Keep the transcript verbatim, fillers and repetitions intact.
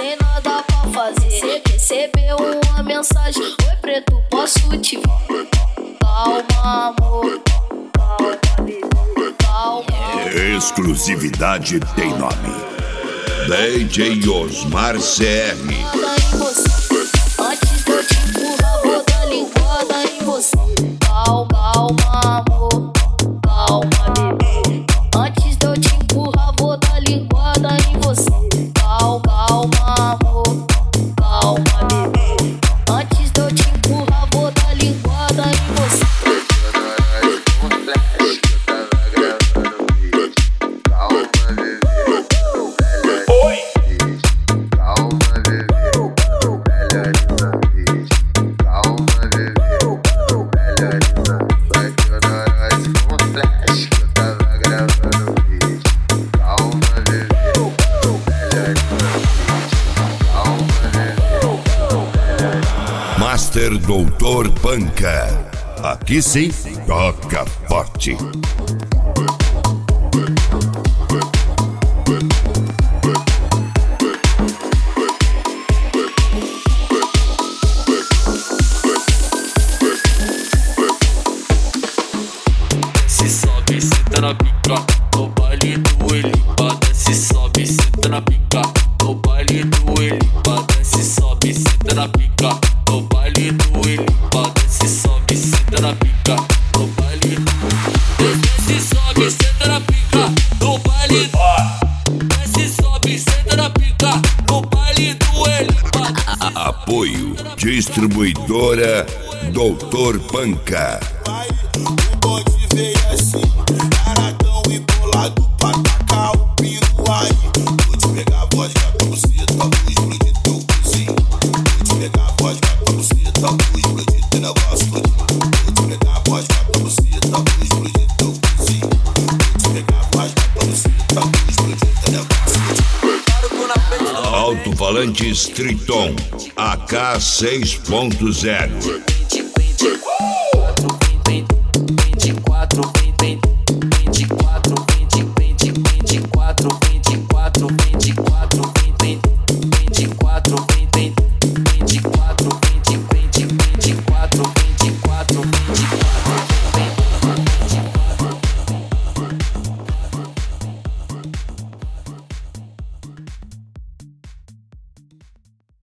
tem nada pra fazer. Cê recebeu uma mensagem: oi preto, posso te ver? Calma amor, calma bebê, calma. Exclusividade tem nome: D J Osmar C R. Antes de eu te empurrar, vou dar linguada em você. Calma, calma amor, calma bebê. Antes de eu te empurrar, vou dar linguada em você. Calma, calma amor, calma bebê. Antes de eu te empurrar, vou dar linguada em você. Master Doutor Panca. Aqui sim, toca forte. Se sobe, senta na pica, no baile do Elipa. Se sobe, senta na pica, no baile do Elipa. Se sobe, senta na pica, no baile do Elipa. Se sobe, senta na pica, no baile do. Se sobe, senta na pica, no baile do. Se sobe, senta na pica, no baile do Elipa. Apoio Distribuidora Doutor Panca. Pode ver assim, caradão e bolado pra tacar o pino aí. Vou te pegar a vodka pra você, tá vou explodir teu cozinho. Vou te pegar a vodka pra você, tá vou explodir teu negócio todinho. Vou te pegar a vodka pra você, tá vou explodir teu cozinho. Vou te pegar a vodka pra você, tá vou explodir teu negócio. Alto-falantes Triton A K seis ponto zero.